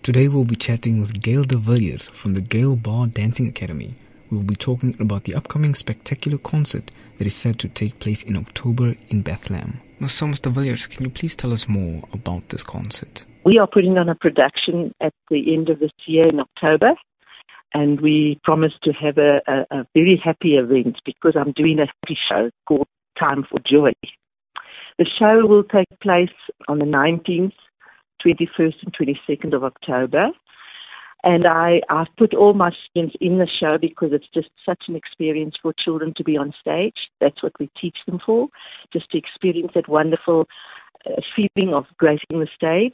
Today we'll be chatting with Gail de Villiers from the Gail Bar Dancing Academy. We'll be talking about the upcoming spectacular concert that is set to take place in October in Bethlehem. So, Mr. Villiers, can you please tell us more about this concert? We are putting on a production at the end of this year in October, and we promise to have a very happy event because I'm doing a happy show called Time for Joy. The show will take place on the 19th, 21st and 22nd of October. And I've put all my students in the show because it's just such an experience for children to be on stage. That's what we teach them for, just to experience that wonderful feeling of gracing the stage.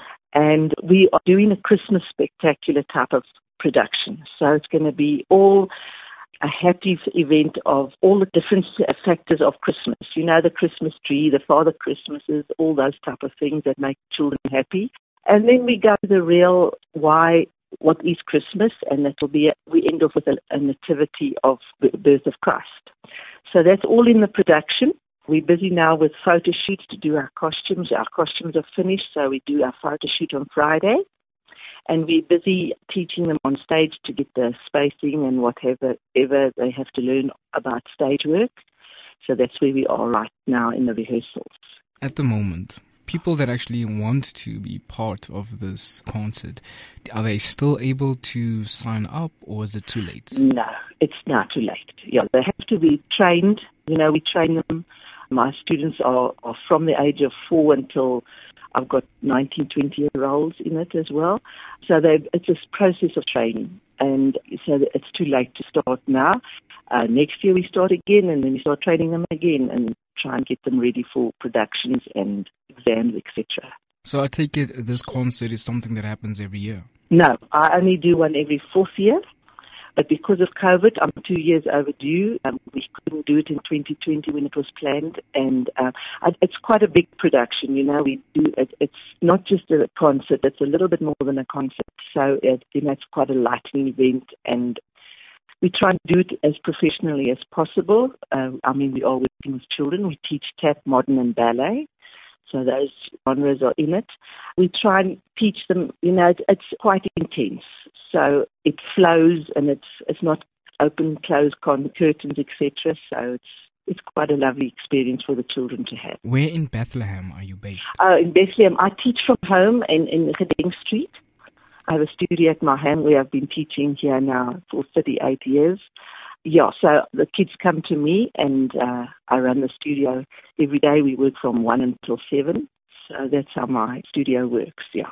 And we are doing a Christmas spectacular type of production. So it's going to be all a happy event of all the different factors of Christmas. You know, the Christmas tree, the Father Christmases, all those type of things that make children happy. And then we go to the real why, what is Christmas, and that will be, we end off with a nativity of the birth of Christ. So that's all in the production. We're busy now with photo shoots to do our costumes. Our costumes are finished, so we do our photo shoot on Friday. And we're busy teaching them on stage to get the spacing and whatever they have to learn about stage work. So that's where we are right now in the rehearsals. At the moment, people that actually want to be part of this concert, are they still able to sign up, or is it too late? No, it's now too late. Yeah, they have to be trained. You know, we train them. My students are from the age of 4 until I've got 19, 20-year-olds in it as well. So it's a process of training. And so it's too late to start now. Next year we start again, and then we start training them again and try and get them ready for productions and exams, etc. So I take it this concert is something that happens every year? No, I only do one every 4th year. But because of COVID, I'm 2 years overdue. We couldn't do it in 2020 when it was planned. And it's quite a big production, you know. We do it's not just a concert. It's a little bit more than a concert. So, it's quite a lightning event. And we try and do it as professionally as possible. We are working with children. We teach tap, modern, and ballet. So those genres are in it. We try and teach them, it's quite intense. So it flows, and it's not open, close curtains, etc. So it's quite a lovely experience for the children to have. Where in Bethlehem are you based? In Bethlehem, I teach from home in Gedenk Street. I have a studio at my home where I've been teaching here now for 38 years. Yeah, so the kids come to me, and I run the studio every day. We work from 1 until 7. So that's how my studio works, yeah.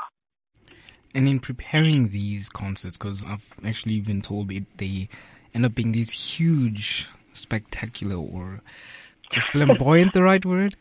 And in preparing these concerts, because I've actually been told they end up being these huge, spectacular, or is flamboyant the right word?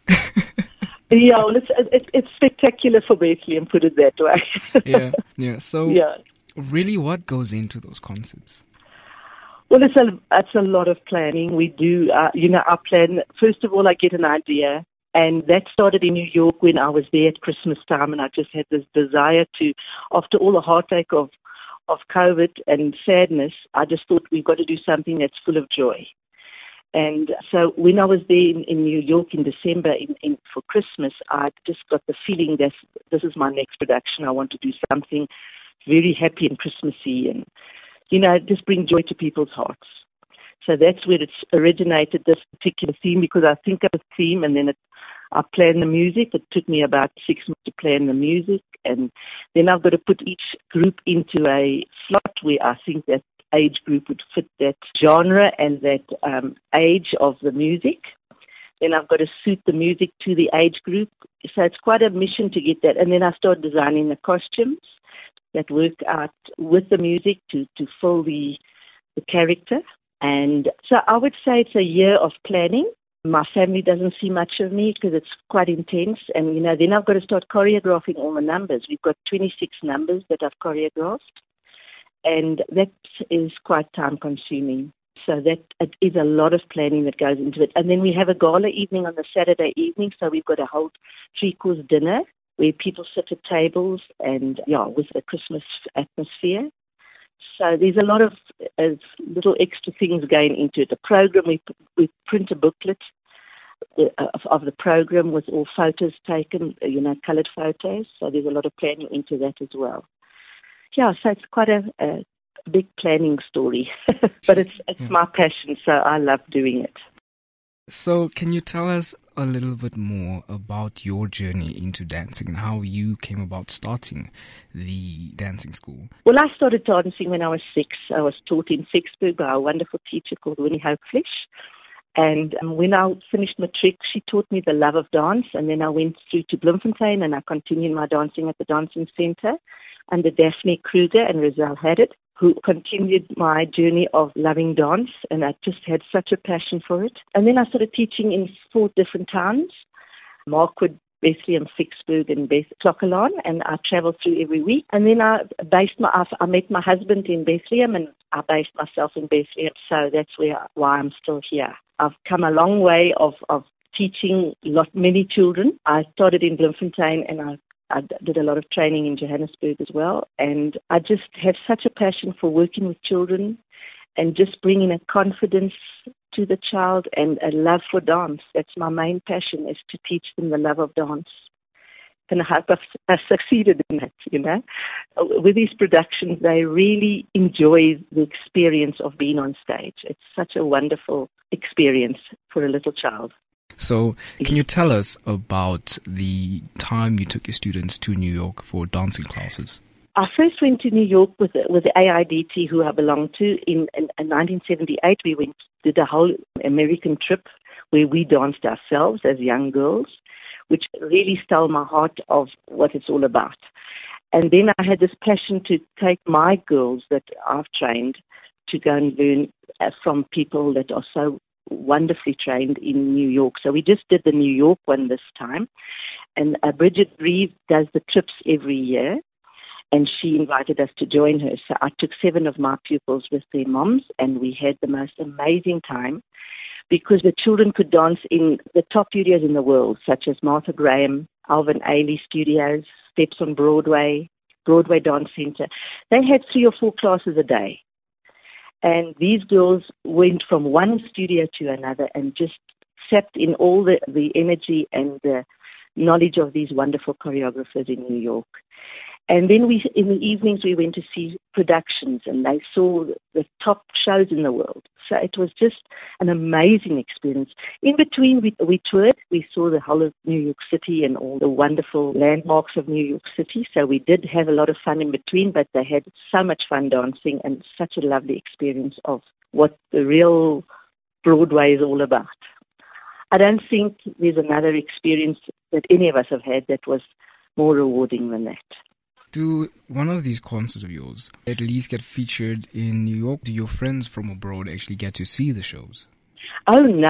Yeah, well, it's spectacular for Bethlehem, put it that way. Yeah. So, really, what goes into those concerts? Well, it's a lot of planning. We do, our plan. First of all, I get an idea. And that started in New York when I was there at Christmas time, and I just had this desire to, after all the heartache of COVID and sadness, I just thought we've got to do something that's full of joy. And so when I was there in New York in December for Christmas, I just got the feeling that this is my next production. I want to do something very happy and Christmassy and, just bring joy to people's hearts. So that's where it's originated, this particular theme, because I think of a theme and then I plan the music. It took me about 6 months to plan the music, and then I've got to put each group into a slot where I think that age group would fit that genre and that age of the music. Then I've got to suit the music to the age group. So it's quite a mission to get that. And then I start designing the costumes that work out with the music to fill the character. And so I would say it's a year of planning. My family doesn't see much of me because it's quite intense. And, then I've got to start choreographing all the numbers. We've got 26 numbers that I've choreographed. And that is quite time-consuming. So that it is a lot of planning that goes into it. And then we have a gala evening on the Saturday evening. So we've got a whole 3-course dinner where people sit at tables and, with a Christmas atmosphere. So there's a lot of little extra things going into it. The program, we print a booklet of the program with all photos taken, colored photos. So there's a lot of planning into that as well. Yeah, so it's quite a big planning story, but it's my passion, so I love doing it. So can you tell us a little bit more about your journey into dancing and how you came about starting the dancing school? Well, I started dancing when I was 6. I was taught in Vicksburg by a wonderful teacher called Winnie Hopefish. And when I finished matric, she taught me the love of dance. And then I went through to Bloemfontein and I continued my dancing at the Dancing Center under Daphne Kruger and Rizal Haddad, who continued my journey of loving dance. And I just had such a passion for it. And then I started teaching in 4 different towns, Markwood, Bethlehem, Vicksburg, and Clocolan, and I traveled through every week. And then I met my husband in Bethlehem, and I based myself in Bethlehem, so that's why I'm still here. I've come a long way of teaching many children. I started in Bloemfontein, and I did a lot of training in Johannesburg as well. And I just have such a passion for working with children and just bringing a confidence to the child and a love for dance. That's my main passion, is to teach them the love of dance. And I hope I've succeeded in that, you know. With these productions, they really enjoy the experience of being on stage. It's such a wonderful experience for a little child. So can you tell us about the time you took your students to New York for dancing classes? I first went to New York with the AIDT, who I belong to. In 1978, we did a whole American trip where we danced ourselves as young girls, which really stole my heart of what it's all about. And then I had this passion to take my girls that I've trained to go and learn from people that are so wonderfully trained in New York. So we just did the New York one this time. And Bridget Reeve does the trips every year. And she invited us to join her. So I took 7 of my pupils with their moms, and we had the most amazing time because the children could dance in the top studios in the world, such as Martha Graham, Alvin Ailey Studios, Steps on Broadway, Broadway Dance Center. They had 3 or 4 classes a day. And these girls went from one studio to another and just sapped in all the energy and the knowledge of these wonderful choreographers in New York. And then in the evenings, we went to see productions, and they saw the top shows in the world. So it was just an amazing experience. In between, we toured. We saw the whole of New York City and all the wonderful landmarks of New York City. So we did have a lot of fun in between, but they had so much fun dancing and such a lovely experience of what the real Broadway is all about. I don't think there's another experience that any of us have had that was more rewarding than that. Do one of these concerts of yours at least get featured in New York? Do your friends from abroad actually get to see the shows? Oh, no.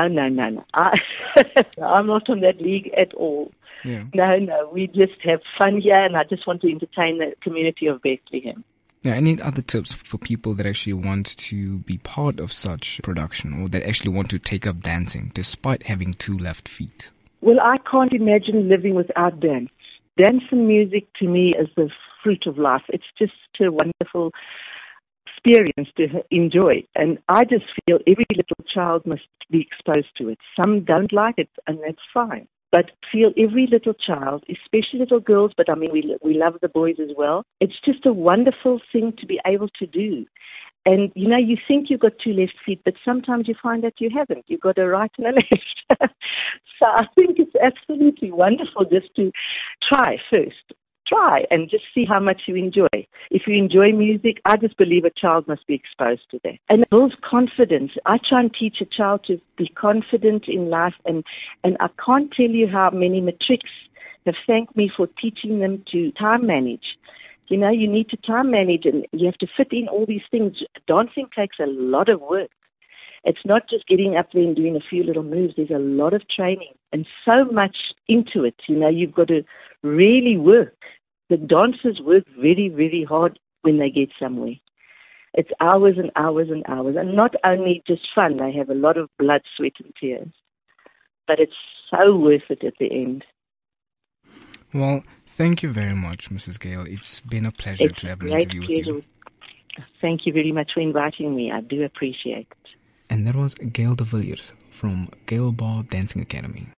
I'm not on that league at all. Yeah. No. We just have fun here, and I just want to entertain the community of Bethlehem. Now, any other tips for people that actually want to be part of such production or that actually want to take up dancing despite having 2 left feet? Well, I can't imagine living without dance. Dance and music to me is the fruit of life. It's just a wonderful experience to enjoy. And I just feel every little child must be exposed to it. Some don't like it, and that's fine. But feel every little child, especially little girls, but I mean, we love the boys as well. It's just a wonderful thing to be able to do. And, you know, you think you've got 2 left feet, but sometimes you find that you haven't. You've got a right and a left. So I think it's absolutely wonderful just to try first. Try and just see how much you enjoy. If you enjoy music, I just believe a child must be exposed to that. And it builds confidence. I try and teach a child to be confident in life. And I can't tell you how many matrics have thanked me for teaching them to time manage. You know, you need to time manage and you have to fit in all these things. Dancing takes a lot of work. It's not just getting up there and doing a few little moves. There's a lot of training and so much into it. You know, you've got to really work. The dancers work very, very hard when they get somewhere. It's hours and hours and hours. And not only just fun, they have a lot of blood, sweat and tears. But it's so worth it at the end. Well, thank you very much, Mrs. Gayle. It's been a pleasure to have an interview with you. Thank you very much for inviting me. I do appreciate it. And that was Gayle de Villiers from Gayle Bar Dancing Academy.